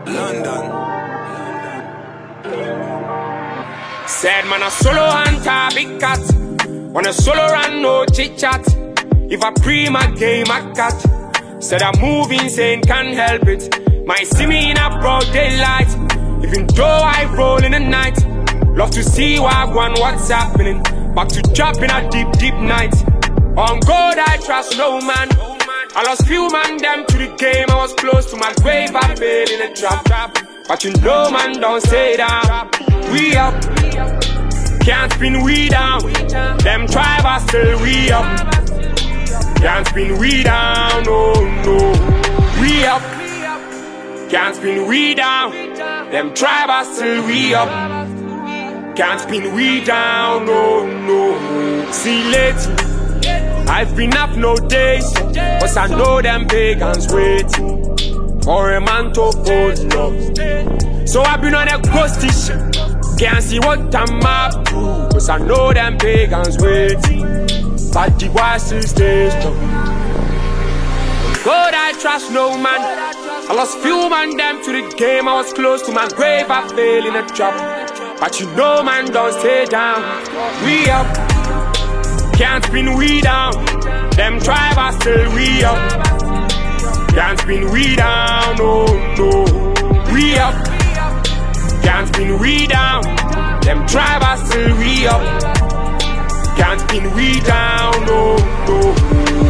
London. Said man a solo hunter, big cat. Wanna solo run, no chit chat. If I pre my game, I got. Said I'm moving, insane, can't help it. Might see me in a broad daylight. Even though I roll in the night. Love to see what's happening. Back to dropping a deep, deep night. On God I trust no man. I lost few man them to the game. I was close to my grave, I fell in a trap. But you know man, don't say that. We up, can't spin we down. Them tribe are still we up. Can't spin we down, no, no. We up, can't spin we down. Them tribe are still we up. Can't spin we down, no, no. See late, I've been up no days, but I know them pagans waiting for a man to fold love. So I've been on a ghosty shit. Can't see what I'm up to, cause I know them pagans waiting. But the boy still stays strong. God I trust no man. I lost few man them to the game. I was close to my grave, I fell in a trap. But you know man, don't stay down. We up, can't spin we down. Them tribe are still we up. Can't spin we down, no, no. We up, can't spin we down. Them tribe are still we up. Can't spin we down, no, no.